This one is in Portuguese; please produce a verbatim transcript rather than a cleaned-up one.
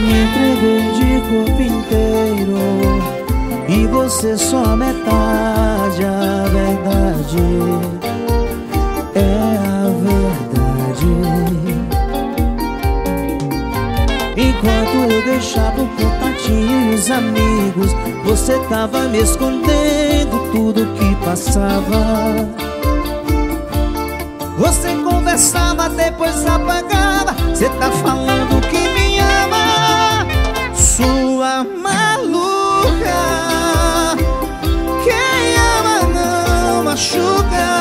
Me entreguei de corpo inteiro e você só a metade. A verdade é a verdade. Enquanto eu deixava o contatinho e os amigos, você tava me escondendo tudo que passava. Você conversava, depois apagava. Você tá falando que me ama, sua maluca. Quem ama não machuca.